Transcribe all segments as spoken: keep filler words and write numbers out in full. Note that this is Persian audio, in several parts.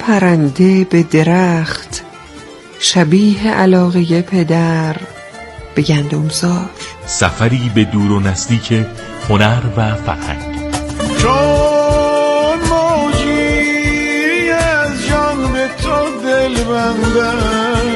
پرنده به درخت، شبیه علاقه پدر به گندمزار. سفری به دور و نزدیک هنر و فرهنگ. چون موجی از جان به تو دل بندم،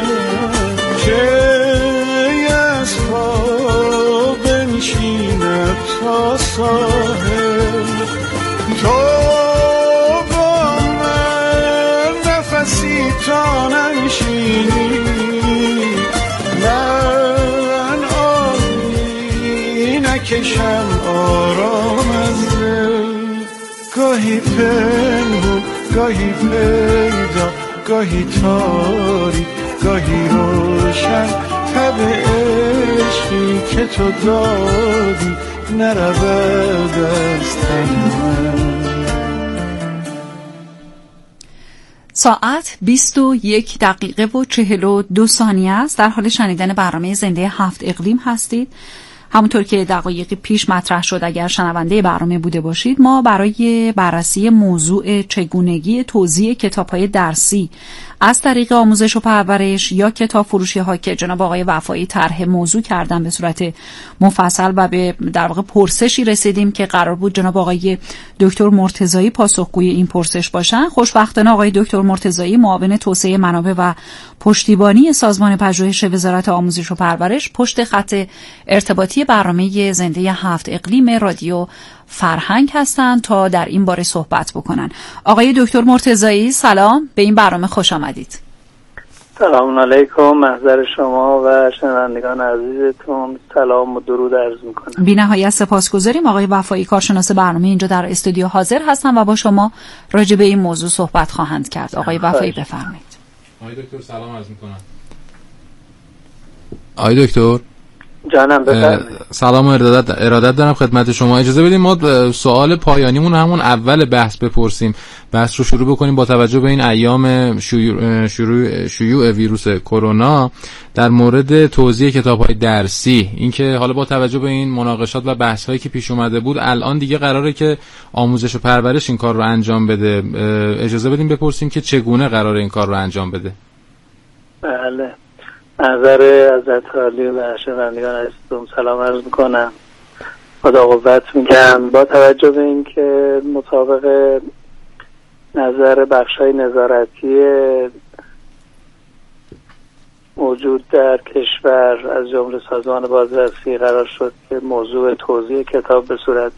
که از پا بنشیند تا ساحل، تو با من نفسی تا ننشینی، من آبی نکشم آرام از دل. گاهی پنهون گاهی پیدا، گاهی تاریک گاهی روشن، تب عشقی که تو دادی نرود از تن من. ساعت بیست و یک دقیقه و چهل و دو ثانیه است. در حال شنیدن برنامه زنده هفت اقلیم هستید. همونطور که دقایق پیش مطرح شد، اگر شنونده برنامه بوده باشید، ما برای بررسی موضوع چگونگی توزیع کتاب‌های درسی از طریق آموزش و پرورش یا کتاب فروشی ها که جناب آقای وفایی طرح موضوع کردن به صورت مفصل و به در واقع پرسشی رسیدیم که قرار بود جناب آقای دکتر مرتضایی پاسخگوی این پرسش باشن. خوشبختانه آقای دکتر مرتضایی، معاون توسعه منابع و پشتیبانی سازمان پژوهش وزارت آموزش و پرورش، پشت خط ارتباطی برنامه زنده هفت اقلیم رادیو فرهنگ هستند تا در این باره صحبت بکنن. آقای دکتر مرتضایی سلام، به این برنامه خوش آمدید. سلام علیکم، محضر شما و شنوندگان عزیزتون سلام و درود عرض میکنم. بی نهایت سپاسگزاریم. آقای وفایی کارشناس برنامه اینجا در استودیو حاضر هستن و با شما راجع به این موضوع صحبت خواهند کرد. آقای وفایی بفرمایید. آقای دکتر سلام عرض میکنم. آقای دکتر جانم بفرمایید. سلام و ارادت ارادت دارم خدمت شما. اجازه بدید ما سوال پایانیمون همون اول بحث بپرسیم، بحث رو شروع بکنیم با توجه به این ایام شیوع شروع شیوع ویروس کرونا در مورد توزیع کتاب‌های درسی. اینکه حالا با توجه به این مناقشات و بحث‌هایی که پیش اومده بود، الان دیگه قراره که آموزش و پرورش این کار رو انجام بده. اجازه بدیم بپرسیم که چگونه قراره این کار رو انجام بده. بله، نظر حضرت عالی و شنوندگان عزیزم سلام عرض میکنم، خدا قوت میگم. با توجه به این که مطابق نظر بخشای نظارتی موجود در کشور از جمله سازمان بازرسی قرار شد که موضوع توزیع کتاب به صورت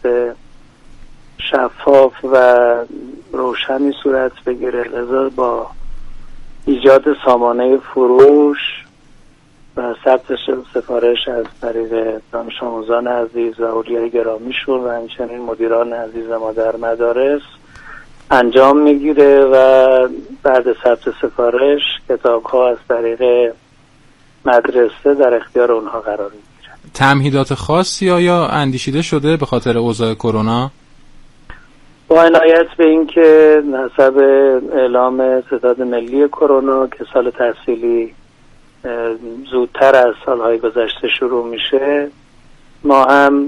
شفاف و روشنی صورت بگیره، لذا با ایجاد سامانه فروش و ثبت سفارش از طریق دانش آموزان عزیز و اولیای گرامیشون و همچنین مدیران عزیز ما در مدارس انجام میگیره و بعد ثبت سفارش کتاب ها از طریق مدرسه در اختیار اونها قرار میگیره. تمهیدات خاصی آیا اندیشیده شده به خاطر اوضاع کرونا؟ با عنایت به این که حسب اعلام ستاد ملی کرونا که سال تحصیلی زودتر از سالهای گذشته شروع میشه، ما هم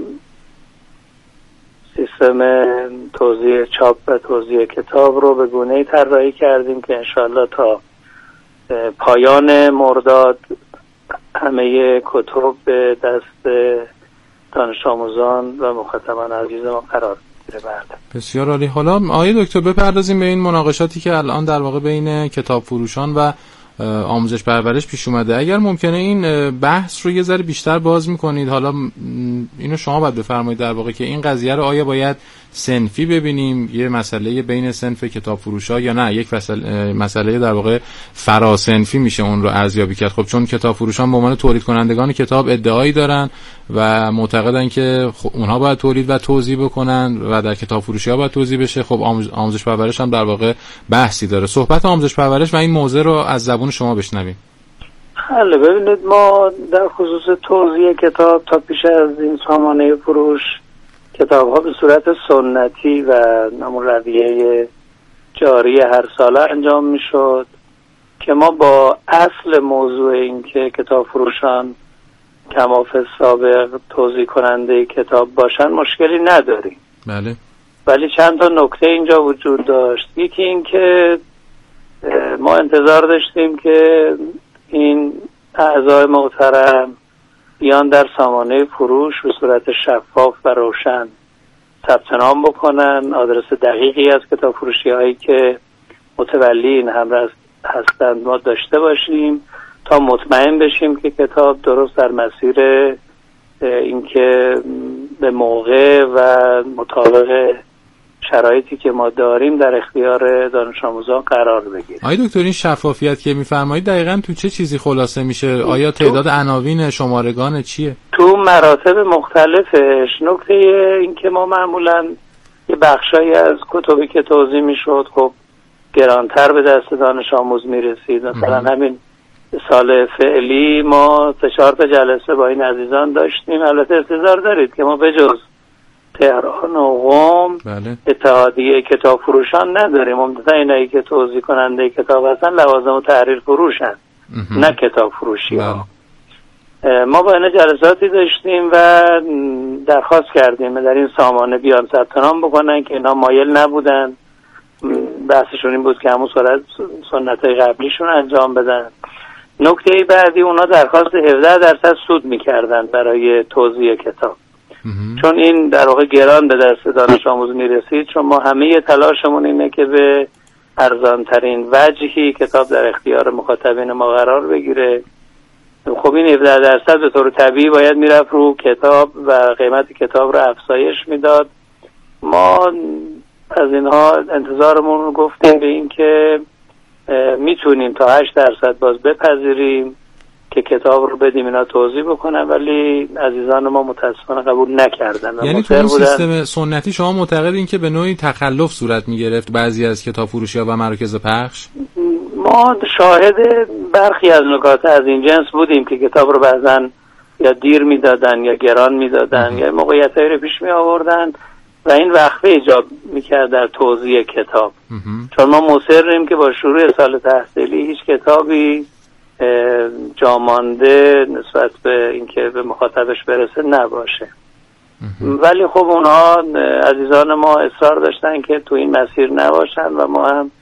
سیستم توزیع چاپ و توزیع کتاب رو به گونه‌ای طراحی کردیم که انشاءالله تا پایان مرداد همه کتب به دست دانش آموزان و مخاطبان عزیز ما قرار میگیره. بله، بسیار عالی. حالا آقای دکتر بپردازیم به این مناقشاتی که الان در واقع بین کتاب فروشان و آموزش پرورش پیش اومده. اگر ممکنه این بحث رو یه ذره بیشتر باز میکنید. حالا اینو شما باید بفرمایید در واقع که این قضیه رو آیا باید صنفی ببینیم، یه مسئله بین صنف کتاب فروشا، یا نه یک مسئله در واقع فراصنفی میشه اون رو ارزیابی کرد؟ خب چون کتاب فروشان به عنوان تولید کنندگان کتاب ادعایی دارن و معتقدن که اونها باید تولید و توزیع بکنن و در کتاب فروشی ها باید توزیع بشه. خب آموزش پرورش هم در واقع بحثی داره. صحبت آموزش پرورش و این موضوع رو از زبون شما بشنویم. حالا ببینید، ما در خصوص توزیع کتاب تا پیش از این سامانه فروش کتاب ها به صورت سنتی و همون رویه جاری هر ساله انجام می شد که ما با اصل موضوع این که کتاب فروشان کماف سابق توزیع کننده کتاب باشن مشکلی نداریم. بله. ولی چند تا نکته اینجا وجود داشت. یکی این که ما انتظار داشتیم که این اعضای محترم بیان در سامانه فروش به صورت شفاف و روشن ثبت نام بکنن، آدرس دقیقی از کتاب فروشی هایی که متولی این همراه هستند ما داشته باشیم تا مطمئن بشیم که کتاب درست در مسیر اینکه به موقع و مطابق شرایطی که ما داریم در اختیار دانش آموزان قرار بگیره. آیا دکتر این شفافیت که میفرمایید دقیقاً تو چه چیزی خلاصه میشه؟ آیا تعداد عناوین، شمارگان چیه؟ تو مراتب مختلفش. نکته این که ما معمولاً یه بخشایی از کتبی که توزیع میشد خب گرانتر به دست دانش آموز میرسید. مثلا همین سال فعلی ما سه چهار تا جلسه با این عزیزان داشتیم. البته انتظار دارید که ما به جز تهران و قم بله. اتحادیه کتاب فروشان نداریم. عمدتا اینایی که توزیع کننده کتاب هستن لوازم و تحریر فروشن، نه کتاب فروشی ها. بله. ما با این جلساتی داشتیم و درخواست کردیم در این سامانه بیان ثبت نام بکنن که اینا مایل نبودن. بحثشون این بود که همون سنت‌های قبلیشون انجام بدن. نکته بعدی اونا درخواست هفده درصد سود میکردن برای توزیع کتاب، چون این در واقع گران به دست دانش آموز میرسید. چون ما همه تلاشمون اینه که به ارزانترین وجهی کتاب در اختیار مخاطبین ما قرار بگیره. خب این هفده درصد به طور طبیعی باید میرفت رو کتاب و قیمت کتاب رو افزایش میداد. ما از اینها انتظارمون رو گفتیم به این که میتونیم تا هشت درصد باز بپذیریم که کتاب رو بدیم اینا توضیح بکنن، ولی عزیزان ما متاسفانه قبول نکردن. یعنی تو این سیستم سنتی شما معتقدین که به نوعی تخلف صورت میگرفت بعضی از کتاب فروشی‌ها و مراکز پخش؟ ما شاهد برخی از نکات از این جنس بودیم که کتاب رو بعضن یا دیر میدادن یا گران میدادن یا موقعیتایی رو پیش می آوردن و این وقفه ایجاب میکرد در توزیع کتاب. چون ما مصریم که با شروع سال تحصیلی هیچ کتابی جامانده نسبت به اینکه به مخاطبش برسه نباشه. ولی خب اونها عزیزان ما اصرار داشتن که تو این مسیر نباشن و ما هم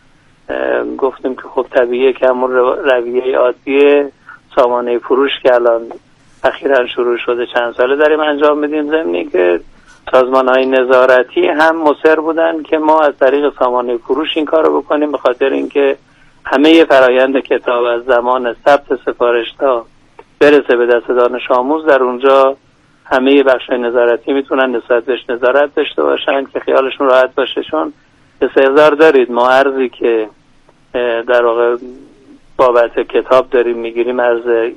گفتیم که خب طبیعیه که همون رویه عادی سامانه فروش که الان اخیراً شروع شده چند ساله داریم انجام میدیم، ضمنی که سازمان‌های نظارتی هم مصر بودن که ما از طریق سامانه فروش این کارو بکنیم، به خاطر اینکه همه فرایند کتاب از زمان ثبت سفارش تا برسه به دست دانش آموز در اونجا همه بخش‌های نظارتی میتونن نسبت بهش نظارت داشته باشن که خیالشون راحت باشه. چون استحضار دارید ما ارزی که در واقع بابت کتاب داریم میگیریم ارز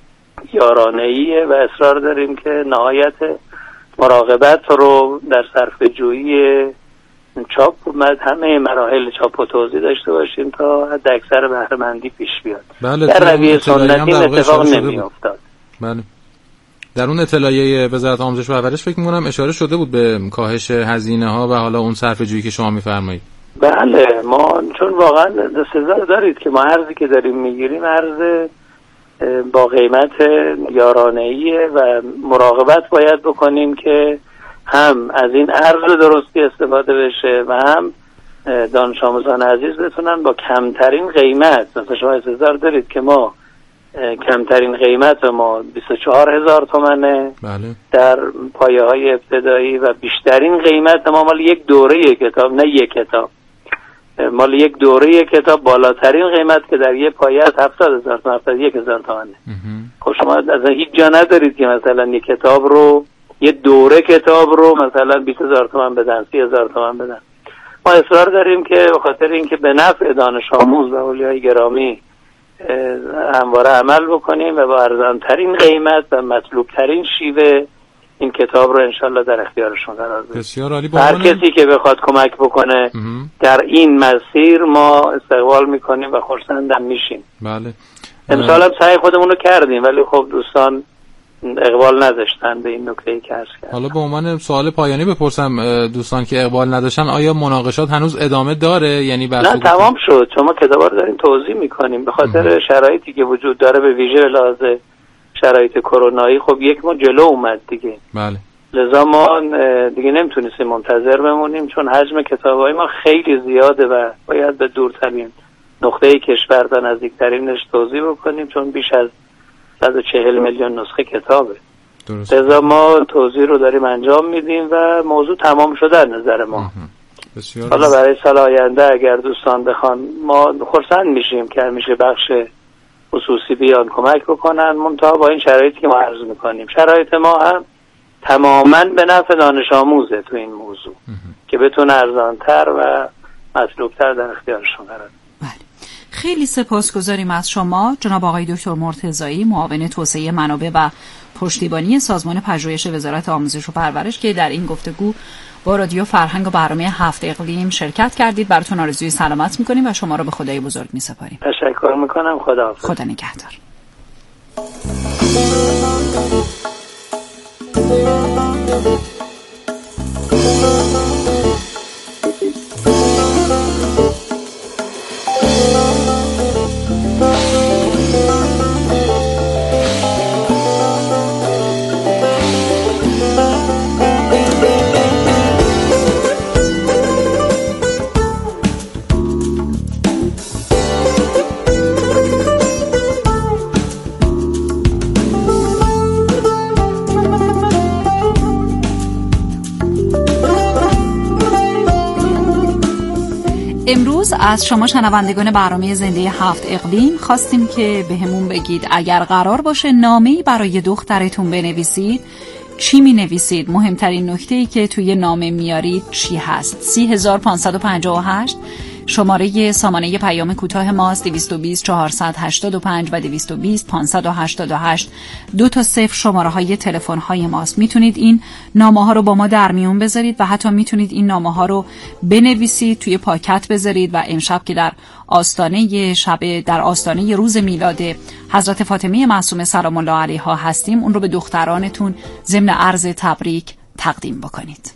یارانه‌ایه و اصرار داریم که نهایت مراقبت رو در صرفه‌جویی چاپ و همه مراحل چاپ و توزیع داشته باشیم تا حد اکثر بهره‌مندی پیش بیاد. بله، در رویه سنتی اتفاق نمی‌افتاد. بله. در اون اطلاعیه وزارت آموزش و پرورش فکر می‌کنم اشاره شده بود به کاهش هزینه‌ها و حالا اون صرفه‌جویی که شما می‌فرمایید. بله، ما چون واقعا استحضار دارید که ما ارزی که داریم میگیریم ارز با قیمت یارانه‌ایه و مراقبت باید بکنیم که هم از این ارز درستی استفاده بشه و هم دانش آموزان عزیز بتونن با کمترین قیمت، مثلا شما استحضار دارید که ما کمترین قیمت ما بیست و چهار هزار تومنه بله. در پایه های ابتدایی و بیشترین قیمت ما مال یک دوره کتاب، نه یک کتاب، مال یک دوره کتاب بالاترین قیمت که در یک پایه از هفتاد هزار تومن، هفتاد یک هزار تومنه. خب شما از هیچ جا ندارید که مثلا یک کتاب رو، یه دوره کتاب رو مثلا بیست هزار تومن بدن، سی هزار تومن بدن. ما اصرار داریم که به خاطر اینکه به نفع دانش آموز و اولیای گرامی همواره عمل بکنیم و با ارزانترین قیمت و مطلوبترین شیوه این کتاب رو انشالله در اختیارشون قرار بدیم. بسیار عالی. هر کسی که بخواد کمک بکنه امه. در این مسیر ما استقبال میکنیم و خرسندم میشیم. بله. امسال هم سعی خودمون رو کردیم ولی خب دوستان اقبال نداشتن به این نکته‌ای که عرض کردم. حالا به عنوان سوال پایانی بپرسم دوستان که اقبال نداشتن آیا مناقشات هنوز ادامه داره؟ یعنی نه تمام شد. شما کتابا رو داریم توضیح میکنیم به خاطر امه. شرایطی که وجود داره به ویژه لحاظ شرایط کرونایی خب یک ما جلو اومد دیگه. بله. لذا ما دیگه نمیتونستیم منتظر بمونیم چون حجم کتابای ما خیلی زیاده و باید به دورترین نقطه کشور و نزدیکترینش توضیح بکنیم، چون بیش از صد و چهل میلیون نسخه کتابه. درست. لذا ما توضیح رو داریم انجام میدیم و موضوع تمام شده از نظر ما. بسیار حالا برای سال آینده اگر دوستان بخوان ما خرسند میشیم که همیشه بخش خصوصی بیان کمک بکنن، منتها با این شرایطی که ما عرض میکنیم. شرایط ما هم تماما به نفع دانش آموزه تو این موضوع که بتونه ارزانتر و مطلوبتر در اختیارشون قرار بده. خیلی سپاسگزاریم از شما جناب آقای دکتر مرتضایی، معاون توسعه منابع و پشتیبانی سازمان پژوهش وزارت آموزش و پرورش که در این گفتگو با رادیو فرهنگ و برنامه هفت اقلیم شرکت کردید. براتون آرزوی سلامت می‌کنیم و شما را به خدای بزرگ می‌سپاریم. تشکر می‌کنم. خدا خدا نگهدار. امروز از شما شنوندگان برنامه زنده هفت اقلیم خواستیم که به همون بگید اگر قرار باشه نامه‌ای برای دخترتون بنویسید چی می نویسید؟ مهمترین نکته‌ای که توی نامه میارید چی هست؟ سی هزار پانصد و پنجاه و هشت شماره سامانه پیام کوتاه ماست، دویست و بیست چهارصد و هشتاد و پنج و دویست و بیست پانصد و هشتاد و هشت. دو تا صفر شماره های تلفن های ماست. میتونید این نامه ها رو با ما در میون بذارید و حتی میتونید این نامه ها رو بنویسید توی پاکت بذارید و امشب که در آستانه شب در آستانه روز میلاد حضرت فاطمه معصومه سلام الله علیها هستیم، اون رو به دخترانتون ضمن عرض تبریک تقدیم بکنید.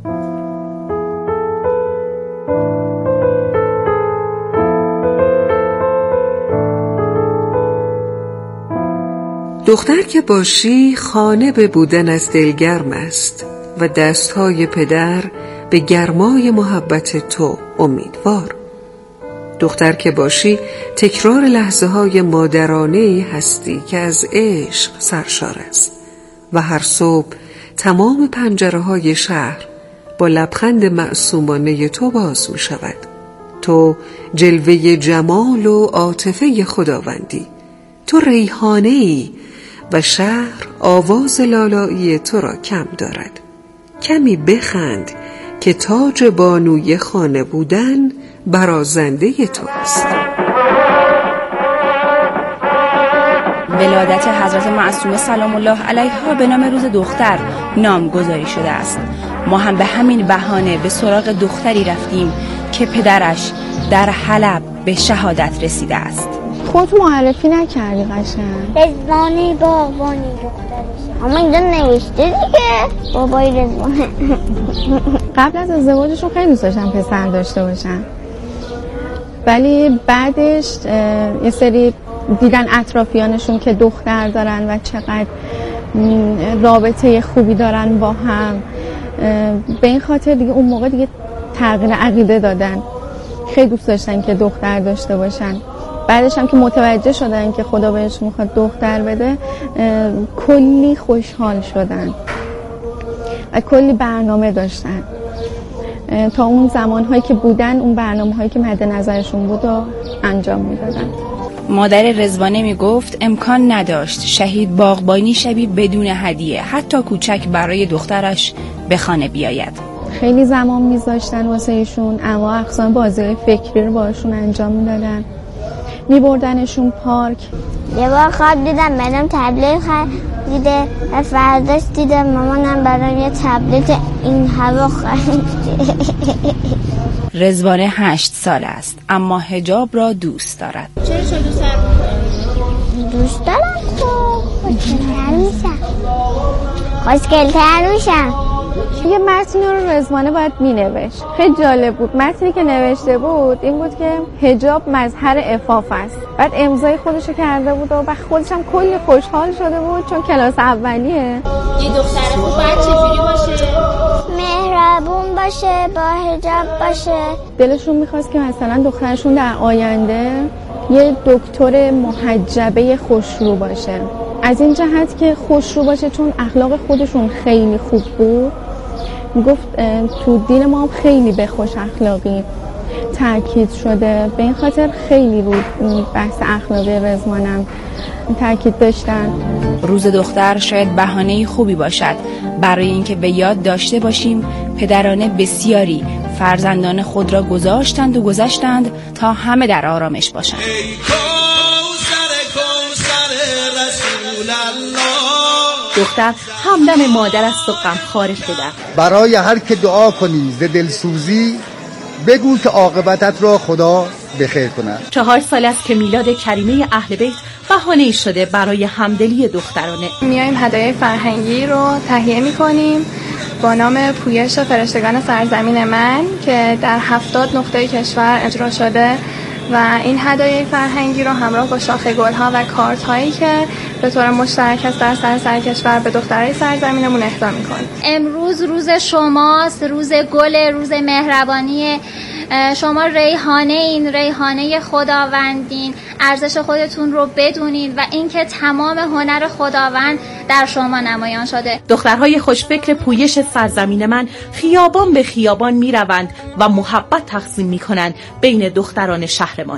دختر که باشی خانه به بودن از دلگرم است و دستهای پدر به گرمای محبت تو امیدوار. دختر که باشی تکرار لحظه های مادرانه هستی که از عشق سرشار است و هر صبح تمام پنجره های شهر با لبخند معصومانه تو باز می شود. تو جلوه جمال و عاطفه خداوندی، تو ریحانه‌ای و شهر آواز لالایی تو را کم دارد. کمی بخند که تاج بانوی خانه بودن برازنده تو است. ولادت حضرت معصومه سلام الله علیها به نام روز دختر نامگذاری شده است. ما هم به همین بهانه به سراغ دختری رفتیم که پدرش در حلب به شهادت رسیده است. خود معرفی نکردی قشنگ. رضوانی بابانی دخترشه، اما اینجا نوشته دیگه بابای رضوانه. قبل از ازدواجشون خیلی دوست داشتن پسر داشته باشن، ولی بعدش یه سری دیدن اطرافیانشون که دختر دارن و چقدر رابطه خوبی دارن با هم، به این خاطر دیگه اون موقع دیگه تغییر عقیده دادن. خیلی دوست داشتن که دختر داشته باشن. بعدش هم که متوجه شدن که خدا بهش میخواد دختر بده، کلی خوشحال شدن و کلی برنامه داشتن. تا اون زمانهایی که بودن اون برنامه هایی که مد نظرشون بود و انجام میدادن. مادر رضوانه میگفت امکان نداشت شهید باغبانی شبی بدون هدیه حتی کوچک برای دخترش به خانه بیاید. خیلی زمان میذاشتن واسه ایشون، اما اقسام بازی فکری رو باشون انجام میدادن، میبردنشون پارک. یه بار خواب دیدم برام تبلیغ خریده و فرداش دیدم مامانم برام یه تبلیغ این هوا خریده. رضوانه هشت سال است اما حجاب را دوست دارد. چرا چه دوست دارم؟ دوست دارم خب خوشگل‌تر میشم خوشگل‌تر میشم. یه متنی رو رضوانه باید مینوشت. خیلی جالب بود. متنی که نوشته بود این بود که حجاب مظهر عفاف است. بعد امضای خودشو کرده بود و بعد خودش هم کلی خوشحال شده بود چون کلاس اولیه. یه دختر خوب باید چجوری باشه؟ مهربون باشه، با حجاب باشه. دلشون میخواست که مثلا دخترشون در آینده یه دکتر محجبه خوشرو باشه. از این جهت که خوشرو باشه چون اخلاق خودشون خیلی خوب بود. گفت تو دین ما خیلی به خوش اخلاقی تاکید شده، به این خاطر خیلی رو بحث اخلاقی رضوانم تاکید داشتن. روز دختر شاید بهانه خوبی باشد برای اینکه به یاد داشته باشیم پدران بسیاری فرزندان خود را گذاشتند و گذشتند تا همه در آرامش باشند. دختر همدم مادر است و غمخوار پدر. برای هر که دعا کنی ز دلسوزی، بگو که عاقبتت را خدا بخیر کند. چهار سال است که میلاد کریمه اهل بیت بهانه‌ای شده برای همدلی دخترانه. میایم هدایای فرهنگی رو تهیه می‌کنیم با نام پویش فرشتگان سرزمین من که در هفتاد نقطه کشور اجرا شده و این هدایای فرهنگی رو همراه با شاخه گل‌ها و کارت‌هایی که به طور مشترک است در سراسر کشور به دخترای سرزمینمون اهدا می‌کنیم. امروز روز شماست، روز گل، روز مهربانی. شما ریحانه این ریحانه خداوندین، ارزش خودتون رو بدونید و اینکه تمام هنر خداوند در شما نمایان شده. دخترهای خوشفکر پویش سرزمین من خیابان به خیابان می روند و محبت تقسیم می کنند بین دختران شهرمان.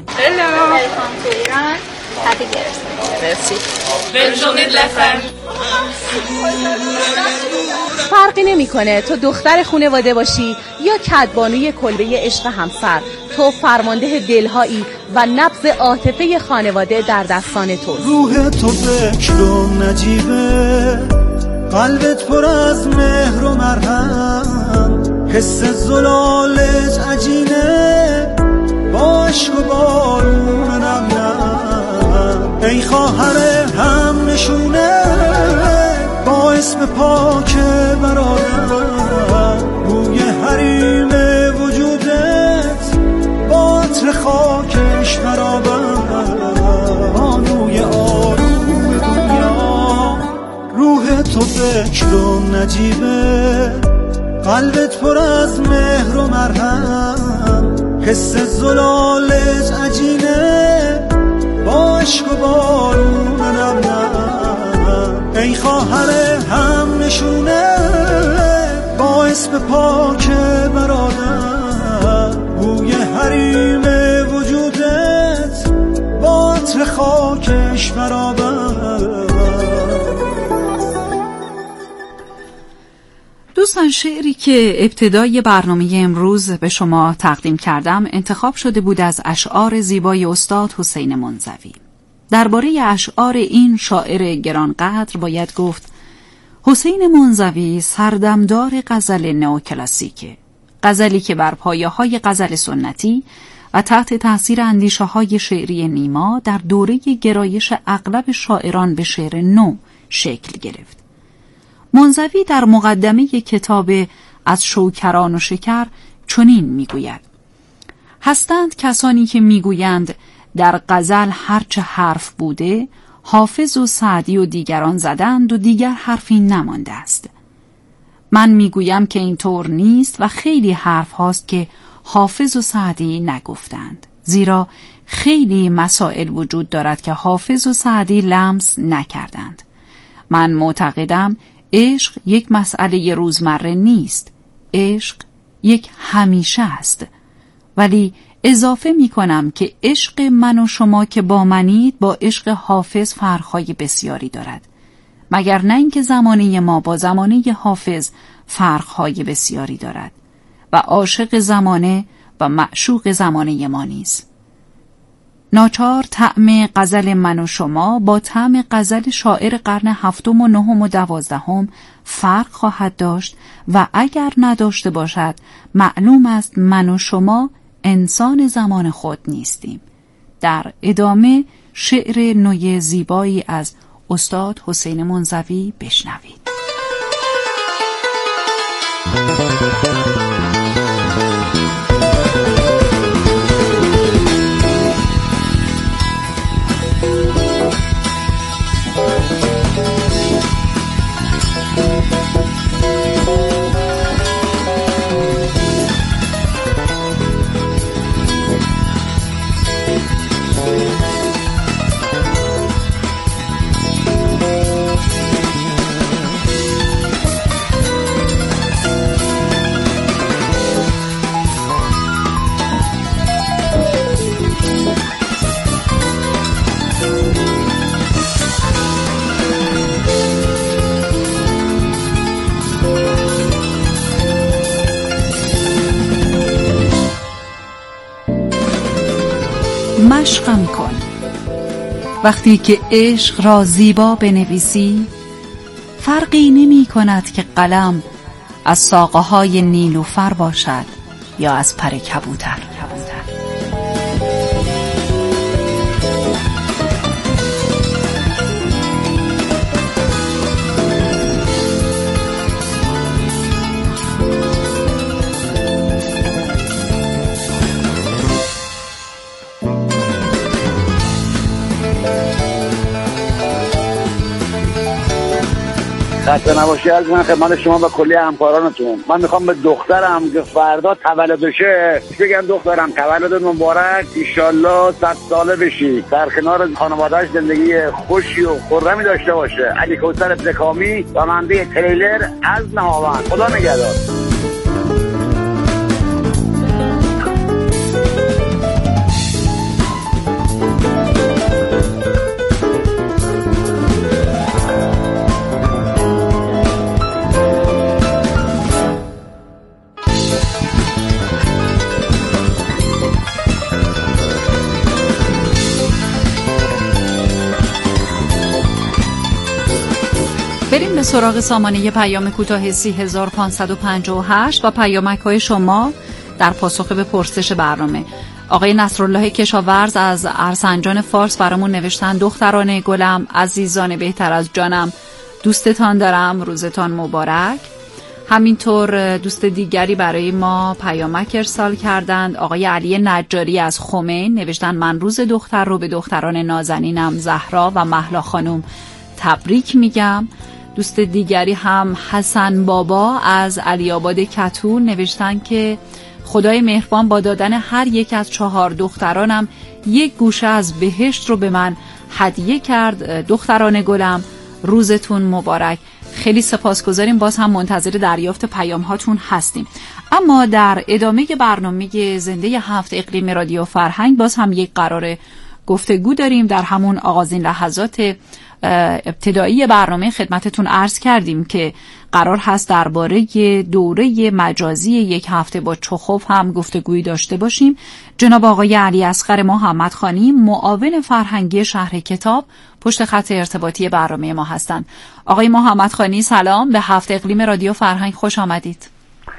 فرقی نمیکنه تو دختر خانواده باشی یا کدبانوی کلبه عشق همسر، تو فرمانده دلهایی و نبض عاطفه خانواده در دستان تو. روح تو بکر و نجیبه، قلبت پر از مهر و مرهم، حس زلالت عجینه، با عشق و بارون نم نم. ای خواهر هم نشونه با اسم پاک برادر، روی حریم وجودت با عطر خاکش برابر، بانوی آروم دنیا. روح تو بکر و نجیبه، قلبت پر از مهر و مرهم، حس زلالت عجینه، با عشق و بارون نم نم. ای خواهر هم نشونه با اسم پاک برادر، روی حریم وجودت با عطر خاکش برابر. دوستان، شعری که ابتدای برنامه امروز به شما تقدیم کردم انتخاب شده بود از اشعار زیبای استاد حسین منزوی. درباره اشعار این شاعر گرانقدر باید گفت حسین منزوی سردمدار غزل نئوکلاسیکه، غزلی که بر پایه‌های غزل سنتی و تحت تاثیر اندیشه‌های شعری نیما در دوره گرایش اغلب شاعران به شعر نو شکل گرفت. منزوی در مقدمه کتاب از شوکران و شکر چنین میگوید: هستند کسانی که میگویند در غزل هرچه حرف بوده حافظ و سعدی و دیگران زدند و دیگر حرفی نمانده است. من میگویم که اینطور نیست و خیلی حرف هاست که حافظ و سعدی نگفتند، زیرا خیلی مسائل وجود دارد که حافظ و سعدی لمس نکردند. من معتقدم عشق یک مسئله روزمره نیست، عشق یک همیشه است. ولی اضافه می کنم که عشق من و شما که با منید با عشق حافظ فرق‌های بسیاری دارد، مگر نه اینکه زمانه ما با زمانه حافظ فرق‌های بسیاری دارد و عاشق زمانه و معشوق زمانه ما نیست. ناچار طعم غزل من و شما با طعم غزل شاعر قرن هفتم و نهم و دوازدهم فرق خواهد داشت و اگر نداشته باشد معلوم است من و شما انسان زمان خود نیستیم. در ادامه شعر نوی زیبایی از استاد حسین منزوی بشنوید. عشقم کن. وقتی که عشق را زیبا بنویسی، فرقی نمی کند که قلم از ساقه های نیلوفر باشد یا از پر کبوتر. خسته نباشی از من خدمت شما و کلی همکارانتون. من میخوام به دخترم که فردا تولدشه بگم دخترم تولدت مبارک، ایشالله صد ساله بشی، در کنار خانواده‌اش زندگی خوشی و خرمی داشته باشه. علی کوثر ابتکامی، راننده تریلر از نهاوند. خدا نگهدار. بریم به سراغ سامانه پیام کوتاه سی هزار و پانصد و پنجاه و هشت و پیامک‌های شما در پاسخ به پرسش برنامه. آقای نصرالله کشاورز از ارسنجان فارس برامون نوشتن: دختران گلم، عزیزان بهتر از جانم، دوستتان دارم، روزتان مبارک. همینطور دوست دیگری برای ما پیامک ارسال کردند. آقای علی نجاری از خمین نوشتن: من روز دختر رو به دختران نازنینم زهرا و مهلا خانم تبریک میگم. دوست دیگری هم حسن بابا از علی آباد کتور نوشتن که خدای مهربان با دادن هر یک از چهار دخترانم یک گوشه از بهشت رو به من هدیه کرد. دختران گلم، روزتون مبارک. خیلی سپاسگزاریم، باز هم منتظر دریافت پیام هاتون هستیم. اما در ادامه برنامه زنده هفت اقلیم رادیو فرهنگ باز هم یک قرار گفتگو داریم. در همون آغازین لحظات ابتدایی برنامه خدمتتون عرض کردیم که قرار هست درباره دوره مجازی یک هفته با چخوف هم گفتگویی داشته باشیم. جناب آقای علی اصغر محمدخانی، معاون فرهنگی شهر کتاب، پشت خط ارتباطی برنامه ما هستند. آقای محمدخانی سلام، به هفت اقلیم رادیو فرهنگ خوش آمدید.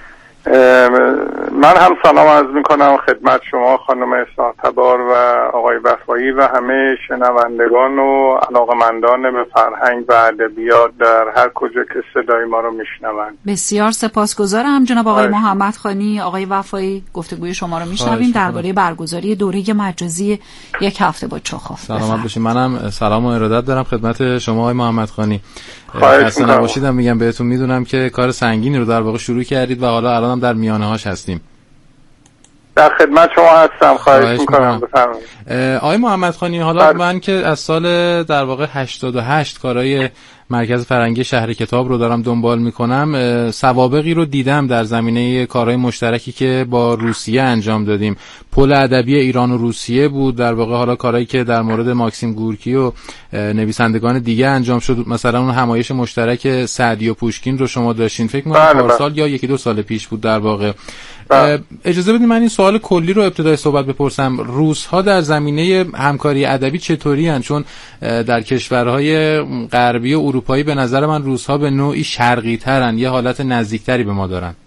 من هم سلام عرض میکنم خدمت شما خانم اسحاق‌تبار و آقای وفایی و همه شنوندگان و علاقمندان به فرهنگ و ادبیات در هر کجا که صدای ما رو میشنوند. بسیار سپاسگزارم جناب آقای محمدخانی. آقای وفایی، گفتگوی شما رو میشنویم درباره برگزاری دوره مجازی یک هفته با چخوف. سلامت باشید. منم سلام و ارادت دارم خدمت شما آقای محمدخانی. خسته نباشیدم میگم بهتون. میدونم که کار سنگینی رو در واقع شروع کردید و حالا الان هم در میانه هاش هستیم. در خدمت شما هستم. خواهش میکنم بفرمایید. آقای محمدخانی، حالا من که از سال در واقع هشتاد و هشت کارهای مرکز فرهنگی شهر کتاب رو دارم دنبال میکنم، سوابقی رو دیدم در زمینه کارهای مشترکی که با روسیه انجام دادیم. پل ادبی ایران و روسیه بود در واقع. حالا کارهایی که در مورد ماکسیم گورکی و نویسندگان دیگه انجام شد، مثلا اون همایش مشترک سعدی و پوشکین رو شما داشتین، فکر کنم پارسال یا یکی دو سال پیش بود در واقع. اجازه بدید من این سوال کلی رو ابتدای صحبت بپرسم. روس‌ها در زمینه همکاری ادبی چطوری هستند؟ چون در کشورهای غربی و اروپایی به نظر من روس‌ها به نوعی شرقی ترن، یه حالت نزدیکتری به ما دارن.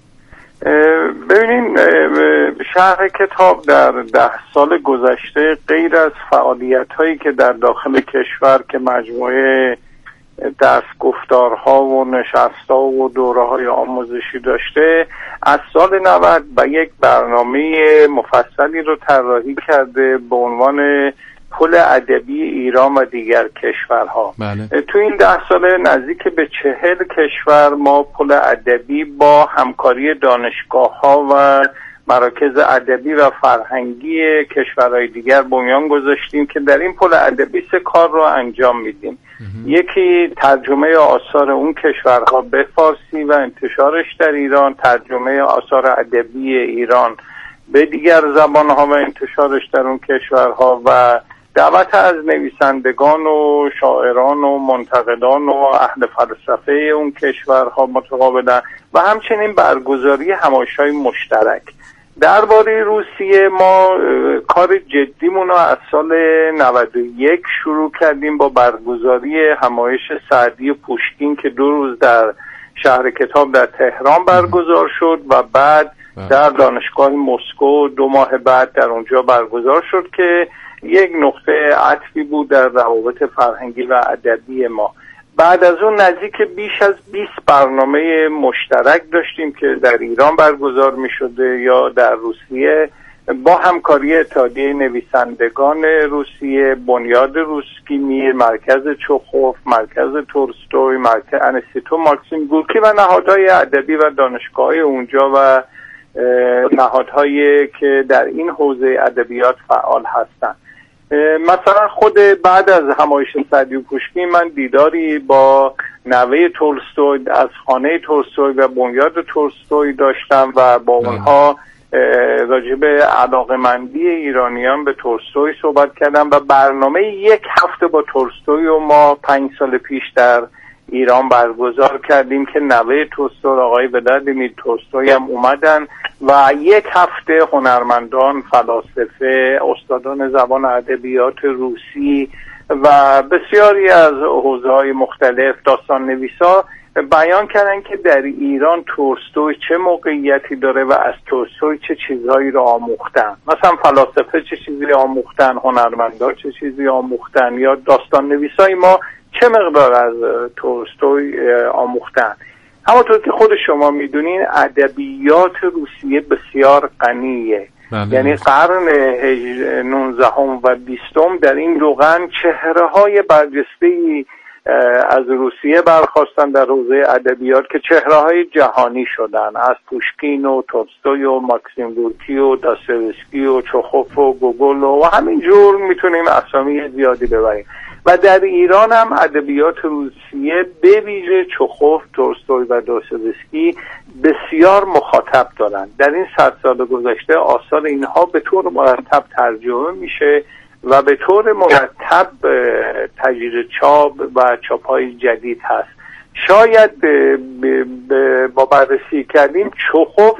ببینین شهر کتاب در ده سال گذشته غیر از فعالیت‌هایی که در داخل کشور که مجموعه دست گفتارها و نشست‌ها و دوره‌های آموزشی داشته، از سال نود و یک برنامه مفصلی رو طراحی کرده به عنوان پل ادبی ایران و دیگر کشورها. بله. تو این ده ساله نزدیک به چهل کشور ما پل ادبی با همکاری دانشگاه‌ها و مراکز ادبی و فرهنگی کشورهای دیگر بنیان گذاشتیم که در این پل ادبی سه کار رو انجام میدیم. یکی ترجمه آثار اون کشورها به فارسی و انتشارش در ایران، ترجمه آثار ادبی ایران به دیگر زبانها و انتشارش در اون کشورها، و دعوت از نویسندگان و شاعران و منتقدان و اهل فلسفه اون کشورها متقابلا، و همچنین برگزاری همایش‌های مشترک. درباره روسیه ما کار جدیمون رو از سال نود و یک شروع کردیم با برگزاری همایش سعدی پوشکین که دو روز در شهر کتاب در تهران برگزار شد و بعد در دانشگاه مسکو دو ماه بعد در اونجا برگزار شد که یک نقطه عطفی بود در روابط فرهنگی و ادبی ما. بعد از اون نزدیک بیش از بیست برنامه مشترک داشتیم که در ایران برگزار می شده یا در روسیه با همکاری اتحادیه نویسندگان روسیه، بنیاد روسکیمیر، مرکز چخوف، مرکز تولستوی، مرکز انستیتو ماکسیم گورکی و نهادهای ادبی و دانشگاه‌های اونجا و نهادهایی که در این حوزه ادبیات فعال هستند. مثلا خود بعد از همایش سعدی و پوشکین من دیداری با نوه تولستوی از خانه تولستوی و بنیاد تولستوی داشتم و با اونها راجع به علاقه‌مندی ایرانیان به تولستوی صحبت کردم و برنامه یک هفته با تولستوی و ما پنج سال پیش در ایران برگزار کردیم که نوه تولستوی آقای ولادیمیر تولستوی هم اومدن و یک هفته هنرمندان، فلاسفه، استادان زبان ادبیات روسی و بسیاری از حوزه‌های مختلف داستان نویسا بیان کردن که در ایران تولستوی چه موقعیتی داره و از تولستوی چه چیزهایی رو آموختن. مثلا فلاسفه چه چیزی آموختن، هنرمندان چه چیزی آموختن یا داستان نویسای ما چه مقدار از تولستوی آموختن. همونطور که خود شما میدونین ادبیات روسیه بسیار غنیه. بله. یعنی قرن نوزدهم و بیستم در این دو قرن چهره‌های برجسته‌ای از روسیه برخواستن در حوزه ادبیات که چهره‌های جهانی شدن، از پوشکین و تولستوی و ماکسیم گورکی و داستایوفسکی و چخوف و گوگل و همین جور میتونیم اسامی زیادی ببریم. و در ایران هم ادبیات روسیه به ویژه چخوف، تولستوی و داستایوفسکی بسیار مخاطب دارن. در این صد سال گذشته آثار اینها به طور مرتب ترجمه میشه و به طور مرتب تجدید چاپ و چاپ‌های جدید هست. شاید با بررسی کردیم چخوف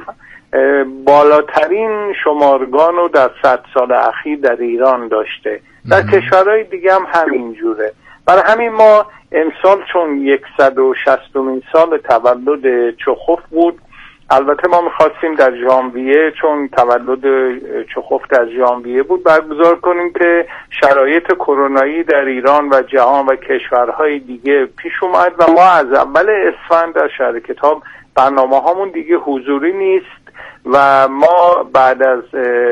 بالاترین شمارگان رو در صد سال اخیر در ایران داشته. در کشورهای دیگه هم همینجوره. برای همین ما امسال چون صد و شصتمین سال تولد چخوف بود، البته ما میخواستیم در ژانویه چون تولد چخوف در ژانویه بود برگزار کنیم که شرایط کرونایی در ایران و جهان و کشورهای دیگه پیش اومد و ما از اول اسفند در شهر کتاب برنامه هامون دیگه حضوری نیست و ما بعد از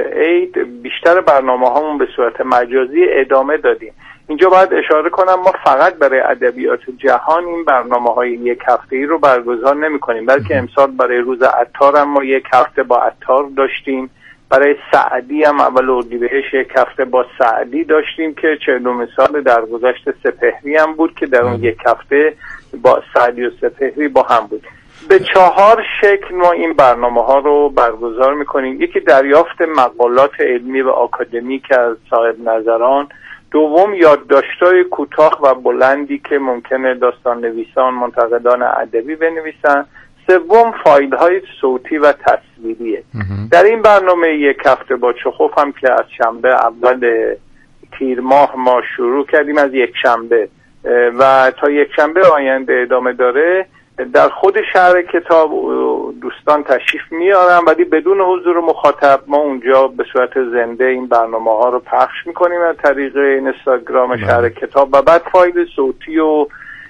عید بیشتر برنامه هامون به صورت مجازی ادامه دادیم. اینجا باید اشاره کنم ما فقط برای ادبیات جهان این برنامه های یک هفته‌ای رو برگزار نمی کنیم، بلکه امسال برای روز عطار هم ما یک هفته با عطار داشتیم، برای سعدی هم اول اردیبهشت یک هفته با سعدی داشتیم که چهلمین سال درگذشت سپهری هم بود که در اون یک هفته با سعدی و سپهری با هم بود. به چهار شکل ما این برنامه ها رو برگزار میکنیم. یکی دریافت مقالات علمی و آکادمیک از صاحب نظران، دوم یادداشت‌های کوتاه و بلندی که ممکنه داستان نویسان، منتقدان ادبی بنویسن، سوم فایل‌های صوتی و تصویریه. در این برنامه یک هفته با چخوف هم که از شنبه اول تیر ماه ما شروع کردیم از یک شنبه و تا یک شنبه آینده ادامه داره، در خود شهر کتاب دوستان تشریف میارن ولی بدون حضور مخاطب. ما اونجا به صورت زنده این برنامه ها رو پخش میکنیم از طریق اینستاگرام شهر کتاب و بعد فایل صوتی و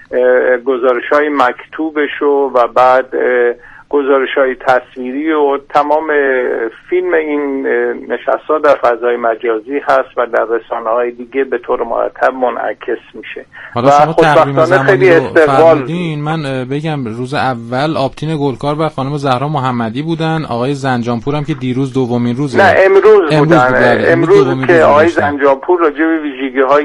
گزارش های مکتوبش و بعد گزارش های تصویری و تمام فیلم این نشست‌ها در فضای مجازی هست و در رسانه های دیگه به طور مرتب منعکس میشه و خوشبختانه خیلی استقبال. من بگم روز اول آبتین گلکار و خانم زهرا محمدی بودن، آقای زنجانپور هم که دیروز دومین روزه. نه امروز, امروز بودن امروز, امروز که آقای زنجانپور راجع به ویژگی‌های